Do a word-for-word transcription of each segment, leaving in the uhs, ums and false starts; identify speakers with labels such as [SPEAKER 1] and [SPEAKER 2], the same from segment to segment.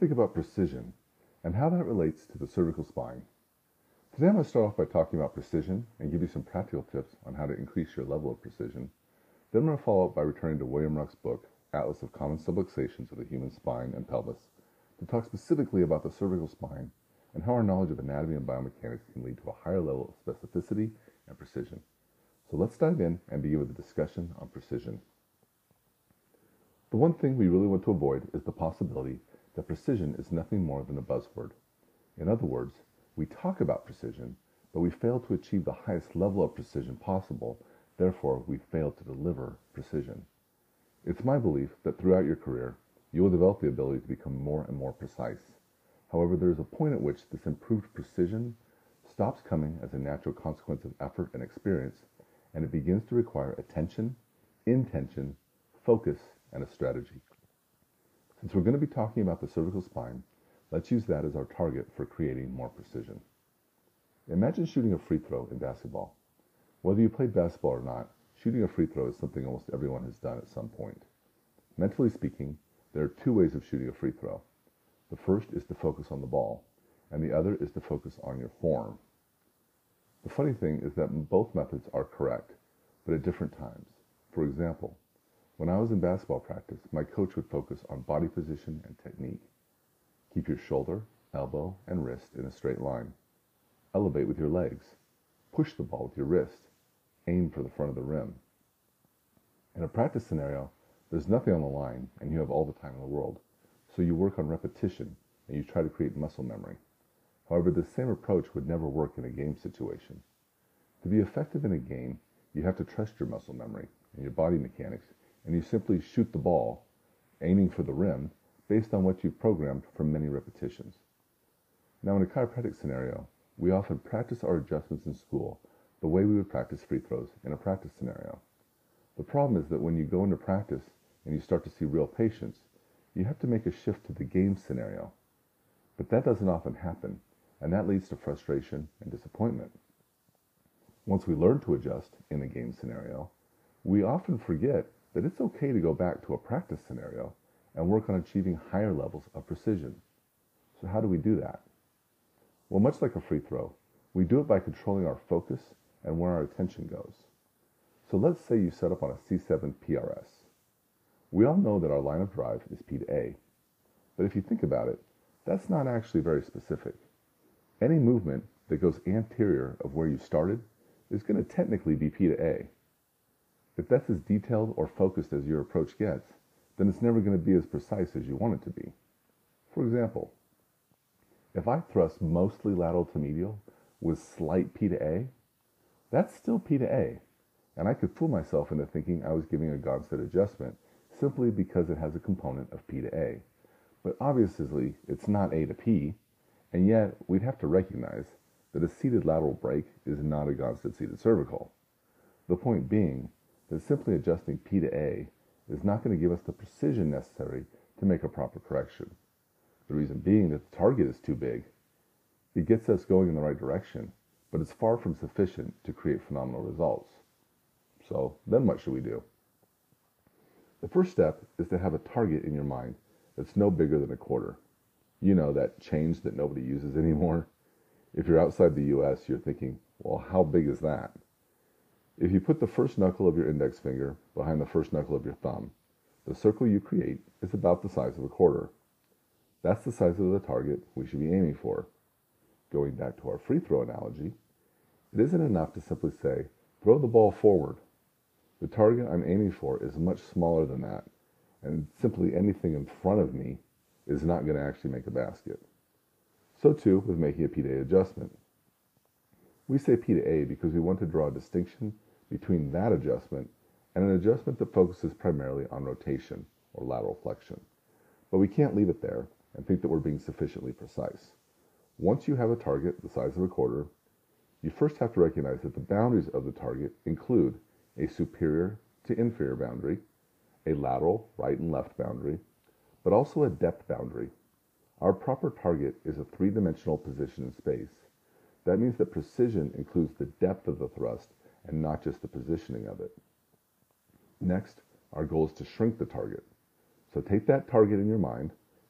[SPEAKER 1] think about precision and how that relates to the cervical spine. Today I'm going to start off by talking about precision and give you some practical tips on how to increase your level of precision. Then I'm going to follow up by returning to William Ruck's book, Atlas of Common Subluxations of the Human Spine and Pelvis, to talk specifically about the cervical spine and how our knowledge of anatomy and biomechanics can lead to a higher level of specificity and precision. So let's dive in and begin with a discussion on precision. The one thing we really want to avoid is the possibility that precision is nothing more than a buzzword. In other words, we talk about precision, but we fail to achieve the highest level of precision possible. Therefore, we fail to deliver precision. It's my belief that throughout your career, you will develop the ability to become more and more precise. However, there is a point at which this improved precision stops coming as a natural consequence of effort and experience, and it begins to require attention, intention, focus, and a strategy. Since we're going to be talking about the cervical spine, let's use that as our target for creating more precision. Imagine shooting a free throw in basketball. Whether you played basketball or not, shooting a free throw is something almost everyone has done at some point. Mentally speaking, there are two ways of shooting a free throw. The first is to focus on the ball, and the other is to focus on your form. The funny thing is that both methods are correct, but at different times. For example, when I was in basketball practice, my coach would focus on body position and technique. Keep your shoulder, elbow, and wrist in a straight line. Elevate with your legs. Push the ball with your wrist. Aim for the front of the rim. In a practice scenario, there's nothing on the line and you have all the time in the world, so you work on repetition and you try to create muscle memory. However, this same approach would never work in a game situation. To be effective in a game, you have to trust your muscle memory and your body mechanics, and you simply shoot the ball, aiming for the rim, based on what you've programmed from many repetitions. Now, in a chiropractic scenario, we often practice our adjustments in school the way we would practice free throws in a practice scenario. The problem is that when you go into practice and you start to see real patients, you have to make a shift to the game scenario. But that doesn't often happen, and that leads to frustration and disappointment. Once we learn to adjust in a game scenario, we often forget that it's okay to go back to a practice scenario and work on achieving higher levels of precision. So how do we do that? Well, much like a free throw, we do it by controlling our focus and where our attention goes. So let's say you set up on a C seven P R S. We all know that our line of drive is P to A, but if you think about it, that's not actually very specific. Any movement that goes anterior of where you started is going to technically be P to A. If that's as detailed or focused as your approach gets, then it's never going to be as precise as you want it to be. For example, if I thrust mostly lateral to medial with slight P to A, that's still P to A, and I could fool myself into thinking I was giving a Gonstead adjustment simply because it has a component of P to A. But obviously, it's not A to P, and yet we'd have to recognize that a seated lateral break is not a Gonstead seated cervical. The point being that simply adjusting P to A is not going to give us the precision necessary to make a proper correction. The reason being that the target is too big. It gets us going in the right direction, but it's far from sufficient to create phenomenal results. So then what should we do? The first step is to have a target in your mind that's no bigger than a quarter. You know, that change that nobody uses anymore. If you're outside the U S, you're thinking, well, how big is that? If you put the first knuckle of your index finger behind the first knuckle of your thumb, the circle you create is about the size of a quarter. That's the size of the target we should be aiming for. Going back to our free throw analogy, it isn't enough to simply say, throw the ball forward. The target I'm aiming for is much smaller than that, and simply anything in front of me is not going to actually make a basket. So too with making a P to A adjustment. We say P to A because we want to draw a distinction between that adjustment and an adjustment that focuses primarily on rotation or lateral flexion. But we can't leave it there and think that we're being sufficiently precise. Once you have a target the size of a quarter, you first have to recognize that the boundaries of the target include a superior to inferior boundary, a lateral right and left boundary, but also a depth boundary. Our proper target is a three-dimensional position in space. That means that precision includes the depth of the thrust and not just the positioning of it. Next, our goal is to shrink the target. So take that target in your mind,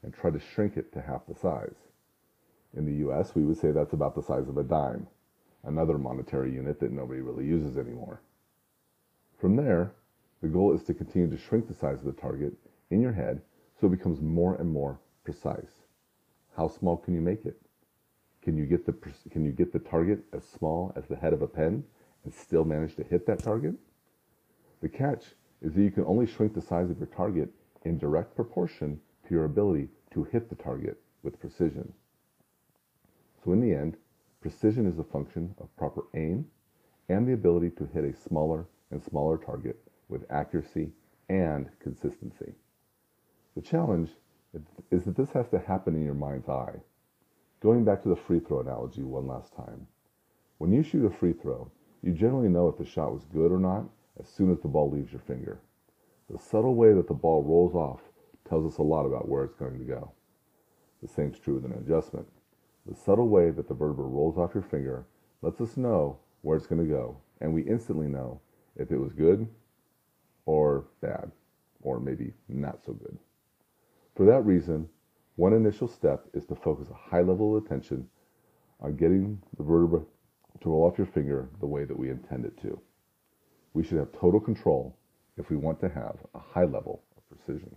[SPEAKER 1] and try to shrink it to half the size. In the U S, we would say that's about the size of a dime, another monetary unit that nobody really uses anymore. From there, the goal is to continue to shrink the size of the target in your head so it becomes more and more precise. How small can you make it? Can you get the can you get the target as small as the head of a pen and still manage to hit that target? The catch is that you can only shrink the size of your target in direct proportion to your ability to hit the target with precision. So in the end, precision is a function of proper aim and the ability to hit a smaller and smaller target with accuracy and consistency. The challenge is that this has to happen in your mind's eye. Going back to the free throw analogy one last time. When you shoot a free throw, you generally know if the shot was good or not as soon as the ball leaves your finger. The subtle way that the ball rolls off tells us a lot about where it's going to go. The same is true with an adjustment. The subtle way that the vertebra rolls off your finger lets us know where it's going to go, and we instantly know if it was good or bad, or maybe not so good. For that reason, one initial step is to focus a high level of attention on getting the vertebra to roll off your finger the way that we intend it to. We should have total control if we want to have a high level of precision.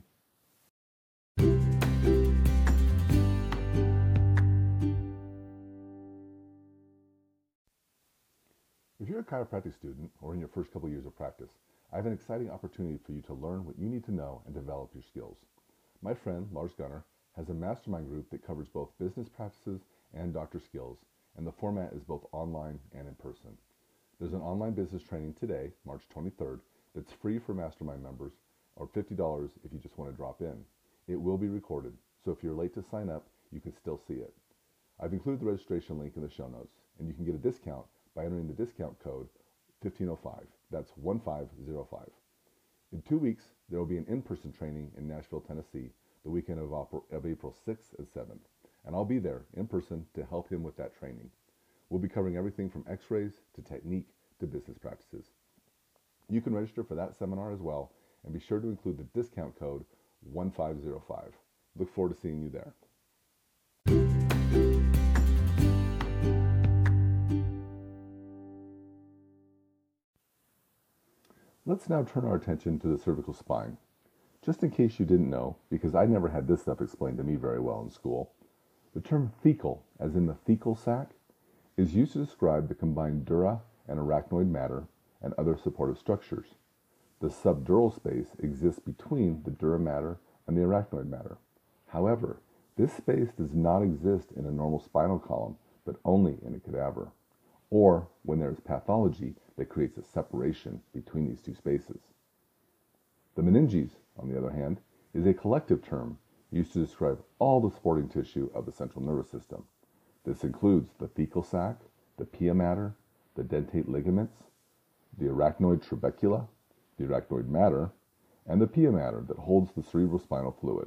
[SPEAKER 1] If you're a chiropractic student or in your first couple years of practice, I have an exciting opportunity for you to learn what you need to know and develop your skills. My friend, Lars Gunnar, has a mastermind group that covers both business practices and doctor skills, and the format is both online and in person. There's an online business training today, March twenty-third, that's free for mastermind members, or fifty dollars if you just want to drop in. It will be recorded, so if you're late to sign up, you can still see it. I've included the registration link in the show notes, and you can get a discount by entering the discount code fifteen oh five. That's one five zero five. In two weeks, there will be an in-person training in Nashville, Tennessee, the weekend of, of April sixth and seventh, and I'll be there in person to help him with that training. We'll be covering everything from x-rays to technique to business practices. You can register for that seminar as well, and be sure to include the discount code one five zero five. Look forward to seeing you there. Let's now turn our attention to the cervical spine. Just in case you didn't know, because I never had this stuff explained to me very well in school, the term thecal, as in the thecal sac, is used to describe the combined dura and arachnoid matter and other supportive structures. The subdural space exists between the dura mater and the arachnoid matter. However, this space does not exist in a normal spinal column, but only in a cadaver, or when there is pathology that creates a separation between these two spaces. The meninges, on the other hand, is a collective term used to describe all the supporting tissue of the central nervous system. This includes the thecal sac, the pia mater, the dentate ligaments, the arachnoid trabecula, the arachnoid mater, and the pia mater that holds the cerebrospinal fluid.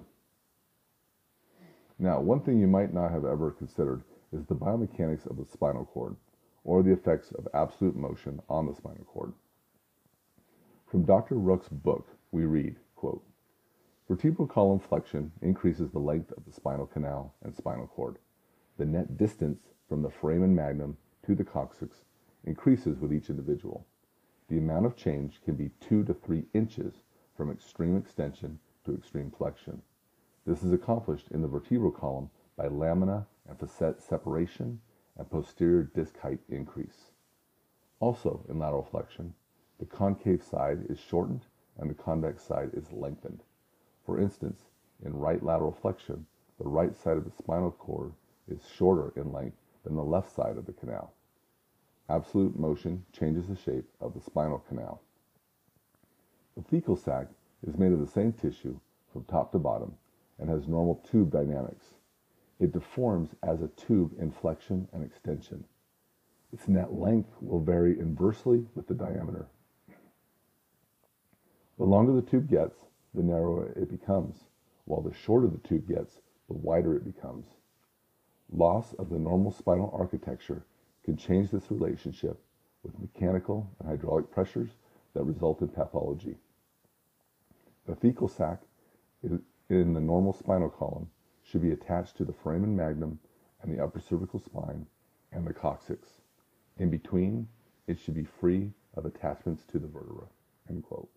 [SPEAKER 1] Now, one thing you might not have ever considered is the biomechanics of the spinal cord, or the effects of absolute motion on the spinal cord. From Doctor Rook's book, we read, quote, vertebral column flexion increases the length of the spinal canal and spinal cord. The net distance from the foramen magnum to the coccyx increases with each individual. The amount of change can be two to three inches from extreme extension to extreme flexion. This is accomplished in the vertebral column by lamina and facet separation and posterior disc height increase. Also in lateral flexion, the concave side is shortened and the convex side is lengthened. For instance, in right lateral flexion, the right side of the spinal cord is shorter in length than the left side of the canal. Absolute motion changes the shape of the spinal canal. The thecal sac is made of the same tissue from top to bottom and has normal tube dynamics. It deforms as a tube in flexion and extension. Its net length will vary inversely with the diameter. The longer the tube gets, the narrower it becomes, while the shorter the tube gets, the wider it becomes. Loss of the normal spinal architecture can change this relationship with mechanical and hydraulic pressures that result in pathology. The thecal sac in the normal spinal column should be attached to the foramen magnum and the upper cervical spine and the coccyx. In between, it should be free of attachments to the vertebra." End quote.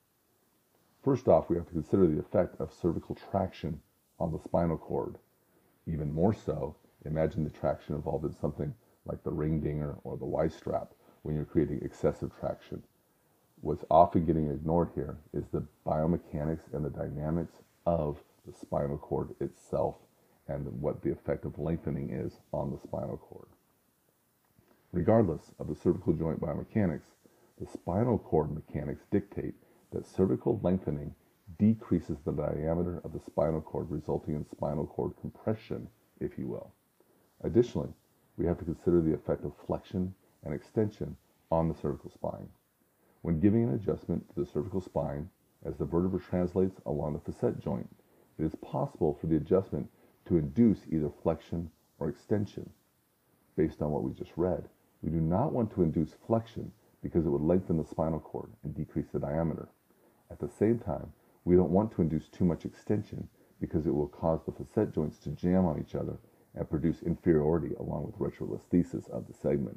[SPEAKER 1] First off, we have to consider the effect of cervical traction on the spinal cord. Even more so, imagine the traction involved in something like the ring dinger or the Y-strap when you're creating excessive traction. What's often getting ignored here is the biomechanics and the dynamics of the spinal cord itself and what the effect of lengthening is on the spinal cord. Regardless of the cervical joint biomechanics, the spinal cord mechanics dictate that cervical lengthening decreases the diameter of the spinal cord, resulting in spinal cord compression, if you will. Additionally, we have to consider the effect of flexion and extension on the cervical spine. When giving an adjustment to the cervical spine, as the vertebra translates along the facet joint, it is possible for the adjustment to induce either flexion or extension. Based on what we just read, we do not want to induce flexion because it would lengthen the spinal cord and decrease the diameter. At the same time, we don't want to induce too much extension because it will cause the facet joints to jam on each other and produce inferiority along with retrolesthesis of the segment.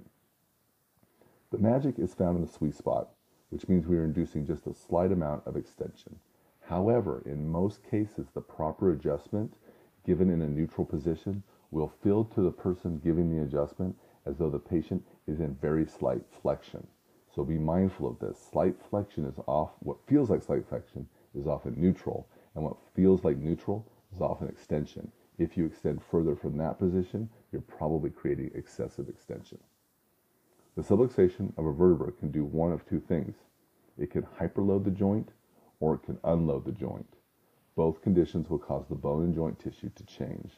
[SPEAKER 1] The magic is found in the sweet spot, which means we are inducing just a slight amount of extension. However, in most cases, the proper adjustment given in a neutral position will feel to the person giving the adjustment as though the patient is in very slight flexion. So be mindful of this. Slight flexion is off, what feels like slight flexion is often neutral, and what feels like neutral is often extension. If you extend further from that position, you're probably creating excessive extension. The subluxation of a vertebra can do one of two things. It can hyperload the joint, or it can unload the joint. Both conditions will cause the bone and joint tissue to change.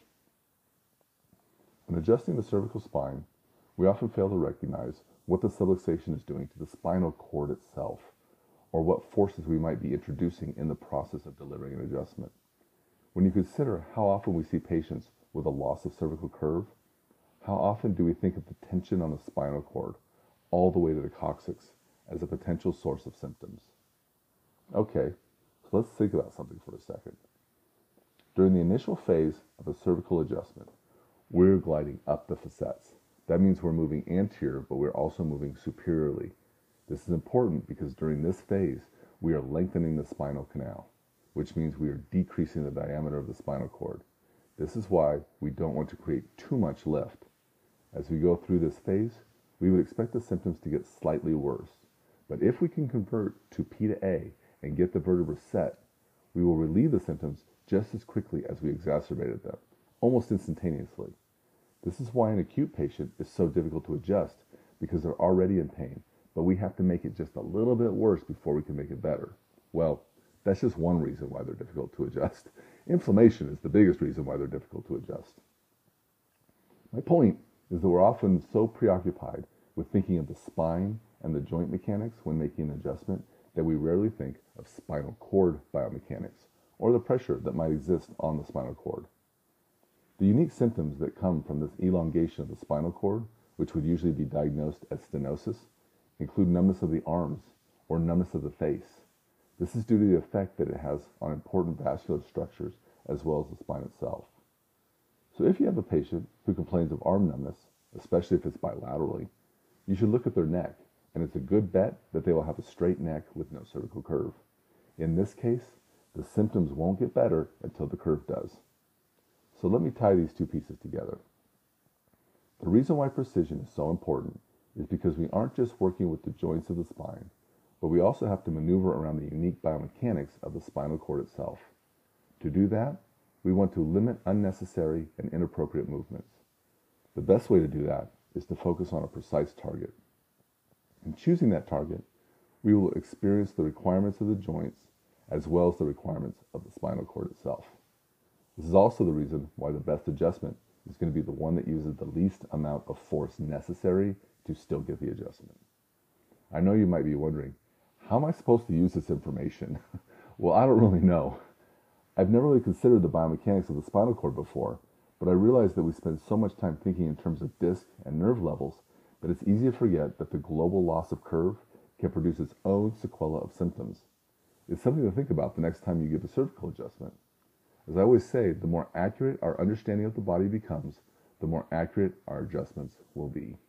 [SPEAKER 1] When adjusting the cervical spine, we often fail to recognize what the subluxation is doing to the spinal cord itself, or what forces we might be introducing in the process of delivering an adjustment. When you consider how often we see patients with a loss of cervical curve, how often do we think of the tension on the spinal cord all the way to the coccyx as a potential source of symptoms? Okay, so let's think about something for a second. During the initial phase of a cervical adjustment, we're gliding up the facets. That means we're moving anterior, but we're also moving superiorly. This is important because during this phase, we are lengthening the spinal canal, which means we are decreasing the diameter of the spinal cord. This is why we don't want to create too much lift. As we go through this phase, we would expect the symptoms to get slightly worse. But if we can convert to P to A and get the vertebra set, we will relieve the symptoms just as quickly as we exacerbated them, almost instantaneously. This is why an acute patient is so difficult to adjust, because they're already in pain, but we have to make it just a little bit worse before we can make it better. Well, that's just one reason why they're difficult to adjust. Inflammation is the biggest reason why they're difficult to adjust. My point is that we're often so preoccupied with thinking of the spine and the joint mechanics when making an adjustment that we rarely think of spinal cord biomechanics or the pressure that might exist on the spinal cord. The unique symptoms that come from this elongation of the spinal cord, which would usually be diagnosed as stenosis, include numbness of the arms or numbness of the face. This is due to the effect that it has on important vascular structures as well as the spine itself. So if you have a patient who complains of arm numbness, especially if it's bilaterally, you should look at their neck, and it's a good bet that they will have a straight neck with no cervical curve. In this case, the symptoms won't get better until the curve does. So let me tie these two pieces together. The reason why precision is so important is because we aren't just working with the joints of the spine, but we also have to maneuver around the unique biomechanics of the spinal cord itself. To do that, we want to limit unnecessary and inappropriate movements. The best way to do that is to focus on a precise target. In choosing that target, we will experience the requirements of the joints as well as the requirements of the spinal cord itself. This is also the reason why the best adjustment is going to be the one that uses the least amount of force necessary to still get the adjustment. I know you might be wondering, how am I supposed to use this information? Well, I don't really know. I've never really considered the biomechanics of the spinal cord before, but I realize that we spend so much time thinking in terms of disc and nerve levels that it's easy to forget that the global loss of curve can produce its own sequela of symptoms. It's something to think about the next time you give a cervical adjustment. As I always say, the more accurate our understanding of the body becomes, the more accurate our adjustments will be.